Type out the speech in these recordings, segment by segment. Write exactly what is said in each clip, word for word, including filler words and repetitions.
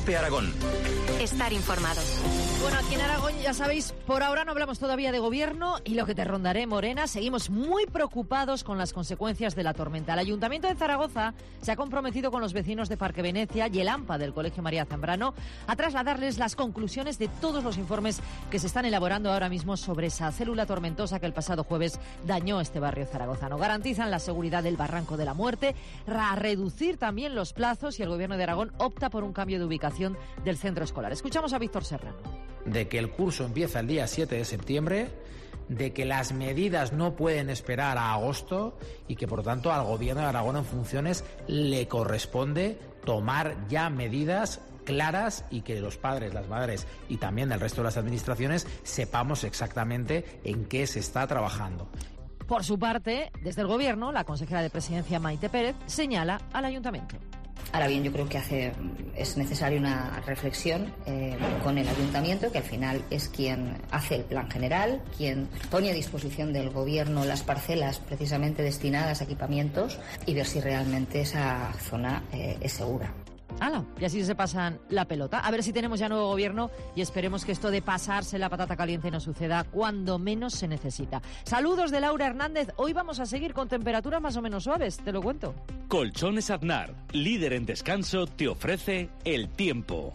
COPE Aragón. Estar informado. Bueno, aquí en Aragón, ya sabéis, por ahora no hablamos todavía de gobierno y lo que te rondaré, Morena. Seguimos muy preocupados con las consecuencias de la tormenta. El Ayuntamiento de Zaragoza se ha comprometido con los vecinos de Parque Venecia y el AMPA del Colegio María Zambrano a trasladarles las conclusiones de todos los informes que se están elaborando ahora mismo sobre esa célula tormentosa que el pasado jueves dañó este barrio zaragozano. Garantizan la seguridad del Barranco de la Muerte, a reducir también los plazos y el Gobierno de Aragón opta por un cambio de ubicación del centro escolar. Escuchamos a Víctor Serrano. De que el curso empieza el día siete de septiembre, de que las medidas no pueden esperar a agosto y que, por lo tanto, al Gobierno de Aragón en funciones le corresponde tomar ya medidas claras y que los padres, las madres y también el resto de las administraciones sepamos exactamente en qué se está trabajando. Por su parte, desde el Gobierno, la consejera de Presidencia, Maite Pérez, señala al Ayuntamiento. Ahora bien, yo creo que hace, es necesaria una reflexión eh, con el Ayuntamiento, que al final es quien hace el plan general, quien pone a disposición del Gobierno las parcelas precisamente destinadas a equipamientos y ver si realmente esa zona eh, es segura. ¡Hala! Y así se pasan la pelota. A ver si tenemos ya nuevo gobierno y esperemos que esto de pasarse la patata caliente no suceda cuando menos se necesita. Saludos de Laura Hernández. Hoy vamos a seguir con temperaturas más o menos suaves, te lo cuento. Colchones Aznar, líder en descanso, te ofrece el tiempo.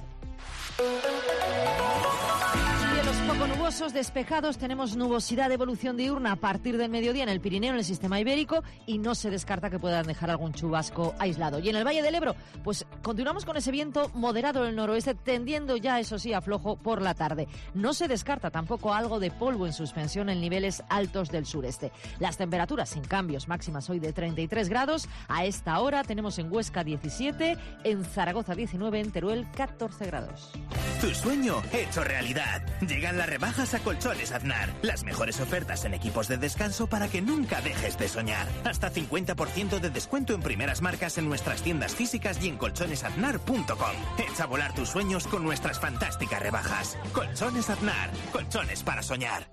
Poco nubosos, despejados, tenemos nubosidad de evolución diurna a partir del mediodía en el Pirineo, en el sistema ibérico, y no se descarta que puedan dejar algún chubasco aislado. Y en el Valle del Ebro, pues continuamos con ese viento moderado del noroeste, tendiendo ya, eso sí, a flojo por la tarde. No se descarta tampoco algo de polvo en suspensión en niveles altos del sureste. Las temperaturas sin cambios, máximas hoy de treinta y tres grados. A esta hora tenemos en Huesca diecisiete, en Zaragoza diecinueve, en Teruel catorce grados. Tu sueño hecho realidad. Llegan las rebajas a Colchones Aznar. Las mejores ofertas en equipos de descanso para que nunca dejes de soñar. Hasta cincuenta por ciento de descuento en primeras marcas en nuestras tiendas físicas y en colchones aznar punto com. Echa a volar tus sueños con nuestras fantásticas rebajas. Colchones Aznar. Colchones para soñar.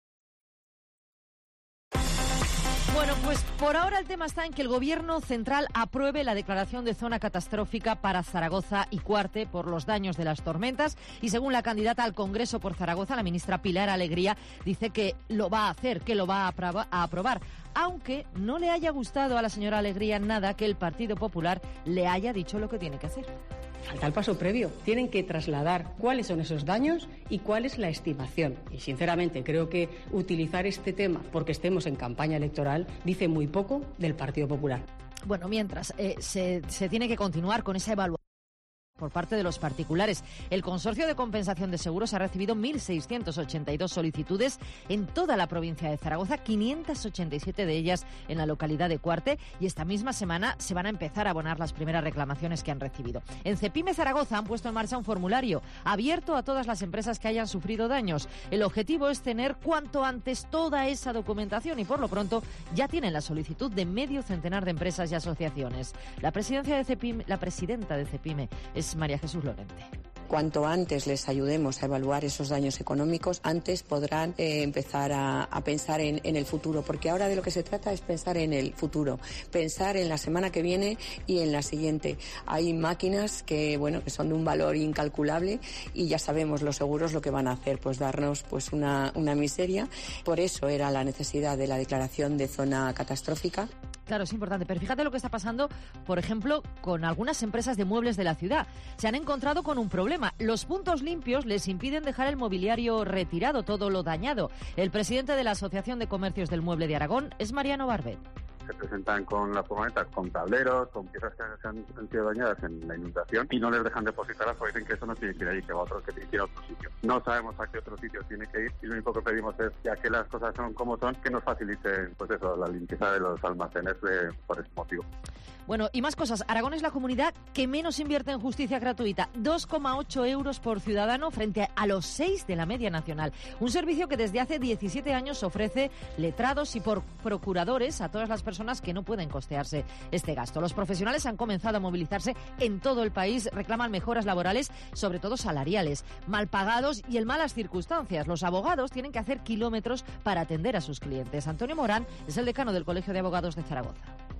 Bueno, pues por ahora el tema está en que el Gobierno central apruebe la declaración de zona catastrófica para Zaragoza y Cuarte por los daños de las tormentas y según la candidata al Congreso por Zaragoza, la ministra Pilar Alegría, dice que lo va a hacer, que lo va a aprobar, aunque no le haya gustado a la señora Alegría nada que el Partido Popular le haya dicho lo que tiene que hacer. Falta el paso previo. Tienen que trasladar cuáles son esos daños y cuál es la estimación. Y sinceramente creo que utilizar este tema porque estemos en campaña electoral dice muy poco del Partido Popular. Bueno, mientras eh, se, se tiene que continuar con esa evaluación por parte de los particulares. El Consorcio de Compensación de Seguros ha recibido mil seiscientas ochenta y dos solicitudes en toda la provincia de Zaragoza, quinientas ochenta y siete de ellas en la localidad de Cuarte, y esta misma semana se van a empezar a abonar las primeras reclamaciones que han recibido. En Cepime Zaragoza han puesto en marcha un formulario abierto a todas las empresas que hayan sufrido daños. El objetivo es tener cuanto antes toda esa documentación y por lo pronto ya tienen la solicitud de medio centenar de empresas y asociaciones. La presidencia de Cepime, la presidenta de Cepime es María Jesús Lorente. Cuanto antes les ayudemos a evaluar esos daños económicos, antes podrán eh, empezar a, a pensar en, en el futuro, porque ahora de lo que se trata es pensar en el futuro, pensar en la semana que viene y en la siguiente. Hay máquinas que, bueno, que son de un valor incalculable y ya sabemos los seguros lo que van a hacer, pues darnos pues una, una miseria. Por eso era la necesidad de la declaración de zona catastrófica. Claro, es importante, pero fíjate lo que está pasando, por ejemplo, con algunas empresas de muebles de la ciudad. Se han encontrado con un problema. Los puntos limpios les impiden dejar el mobiliario retirado, todo lo dañado. El presidente de la Asociación de Comercios del Mueble de Aragón es Mariano Barbet. Se presentan con las furgonetas, con tableros, con piezas que se han, han sido dañadas en la inundación y no les dejan depositarlas porque dicen que eso no tiene que ir allí, que va a otro, que tiene que ir a otro sitio. No sabemos a qué otro sitio tiene que ir y lo único que pedimos es, ya que las cosas son como son, que nos faciliten pues eso, la limpieza de los almacenes de, por ese motivo. Bueno, y más cosas. Aragón es la comunidad que menos invierte en justicia gratuita. dos coma ocho euros por ciudadano frente a los seis de la media nacional. Un servicio que desde hace diecisiete años ofrece letrados y por procuradores a todas las personas que no pueden costearse este gasto. Los profesionales han comenzado a movilizarse en todo el país. Reclaman mejoras laborales, sobre todo salariales, mal pagados y en malas circunstancias. Los abogados tienen que hacer kilómetros para atender a sus clientes. Antonio Morán es el decano del Colegio de Abogados de Zaragoza.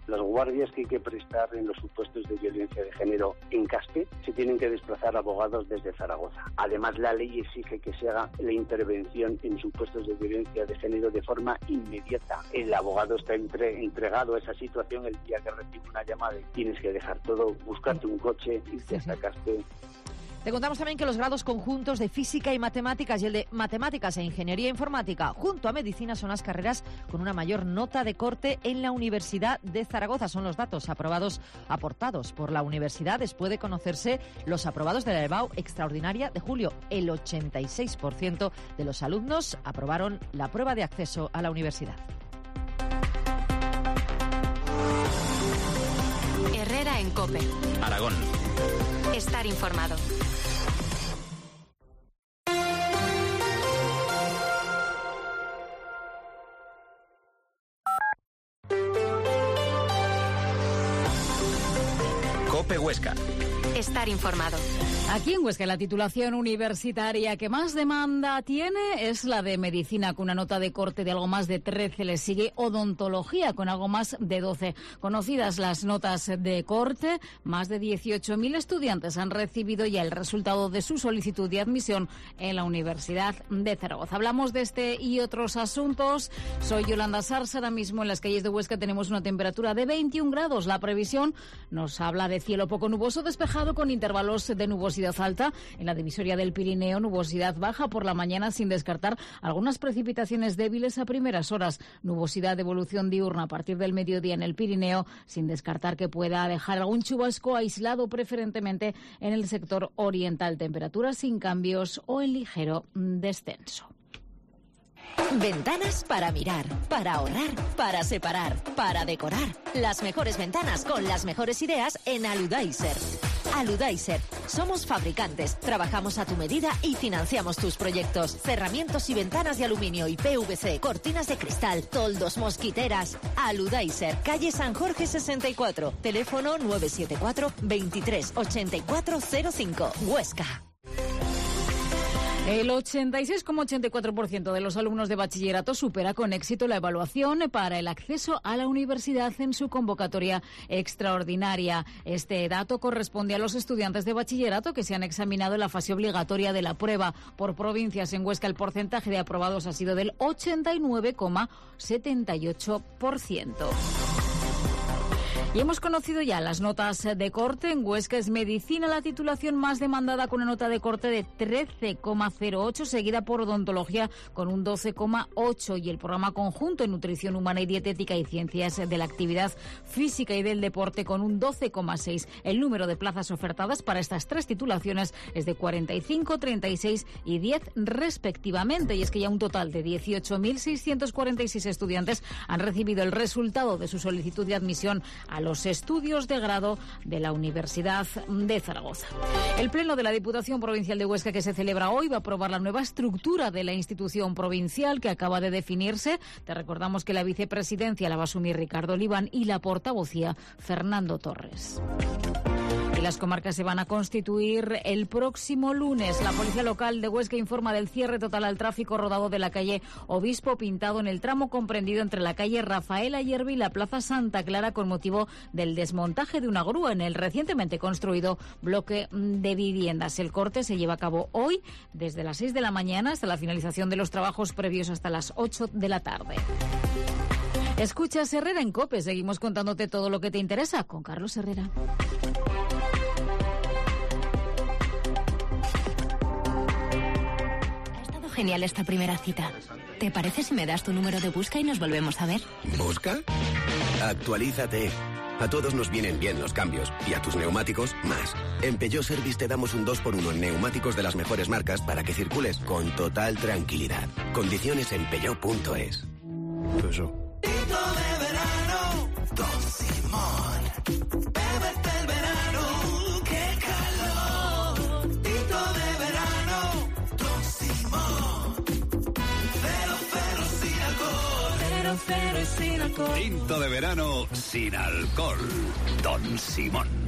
Las guardias que hay que prestar en los supuestos de violencia de género en Caspe se tienen que desplazar abogados desde Zaragoza. Además, la ley exige que se haga la intervención en supuestos de violencia de género de forma inmediata. El abogado está entre, entregado a esa situación el día que recibe una llamada y tienes que dejar todo, buscarte un coche, irte hasta Caspe. Te contamos también que los grados conjuntos de Física y Matemáticas y el de Matemáticas e Ingeniería Informática junto a Medicina son las carreras con una mayor nota de corte en la Universidad de Zaragoza. Son los datos aprobados, aportados por la universidad. Después de conocerse los aprobados de la EBAU extraordinaria de julio. El ochenta y seis por ciento de los alumnos aprobaron la prueba de acceso a la universidad. Herrera en COPE. Aragón. Estar informado. COPE Huesca. Estar informado. Aquí en Huesca, la titulación universitaria que más demanda tiene es la de Medicina, con una nota de corte de algo más de trece. Le sigue Odontología, con algo más de doce. Conocidas las notas de corte, más de dieciocho mil estudiantes han recibido ya el resultado de su solicitud de admisión en la Universidad de Zaragoza. Hablamos de este y otros asuntos. Soy Yolanda Sarsa. Ahora mismo en las calles de Huesca tenemos una temperatura de veintiún grados. La previsión nos habla de cielo poco nuboso, despejado con intervalos de nubosidad alta. En la divisoria del Pirineo, nubosidad baja por la mañana sin descartar algunas precipitaciones débiles a primeras horas. Nubosidad de evolución diurna a partir del mediodía en el Pirineo, sin descartar que pueda dejar algún chubasco aislado, preferentemente en el sector oriental. Temperaturas sin cambios o en ligero descenso. Ventanas para mirar, para ahorrar, para separar, para decorar. Las mejores ventanas con las mejores ideas en Aludaiser. Aludaiser. Somos fabricantes, trabajamos a tu medida y financiamos tus proyectos. Cerramientos y ventanas de aluminio y P V C, cortinas de cristal, toldos, mosquiteras. Aludaiser. Calle San Jorge sesenta y cuatro. Teléfono nueve siete cuatro, veintitrés, ochenta y cuatro cero cinco. Huesca. El ochenta y seis coma ochenta y cuatro por ciento de los alumnos de bachillerato supera con éxito la evaluación para el acceso a la universidad en su convocatoria extraordinaria. Este dato corresponde a los estudiantes de bachillerato que se han examinado en la fase obligatoria de la prueba. Por provincias, en Huesca el porcentaje de aprobados ha sido del ochenta y nueve coma setenta y ocho por ciento. Y hemos conocido ya las notas de corte. En Huesca es Medicina la titulación más demandada, con una nota de corte de trece coma cero ocho, seguida por Odontología con un doce coma ocho, y el programa conjunto en Nutrición Humana y Dietética y Ciencias de la Actividad Física y del Deporte con un doce coma seis. El número de plazas ofertadas para estas tres titulaciones es de cuarenta y cinco, treinta y seis y diez respectivamente, y es que ya un total de dieciocho mil seiscientos cuarenta y seis estudiantes han recibido el resultado de su solicitud de admisión a los estudios de grado de la Universidad de Zaragoza. El Pleno de la Diputación Provincial de Huesca, que se celebra hoy, va a aprobar la nueva estructura de la institución provincial que acaba de definirse. Te recordamos que la vicepresidencia la va a asumir Ricardo Oliván y la portavocía Fernando Torres. Y las comarcas se van a constituir el próximo lunes. La Policía Local de Huesca informa del cierre total al tráfico rodado de la calle Obispo Pintado en el tramo comprendido entre la calle Rafael Ayerbe y la Plaza Santa Clara, con motivo del desmontaje de una grúa en el recientemente construido bloque de viviendas. El corte se lleva a cabo hoy desde las seis de la mañana hasta la finalización de los trabajos previos hasta las ocho de la tarde. Escuchas Herrera en COPE. Seguimos contándote todo lo que te interesa con Carlos Herrera. Genial esta primera cita. ¿Te parece si me das tu número de Busca y nos volvemos a ver? ¿Busca? Actualízate. A todos nos vienen bien los cambios, y a tus neumáticos más. En Peugeot Service te damos un dos por uno en neumáticos de las mejores marcas para que circules con total tranquilidad. Condiciones en peugeot punto es. Peugeot. Tinto de verano, Don Simón. Bébete el verano, qué calor. Tinto de verano, Don Simón. Cero, cero sin alcohol. Cero, cero sin alcohol. Tinto de verano sin alcohol. Don Simón.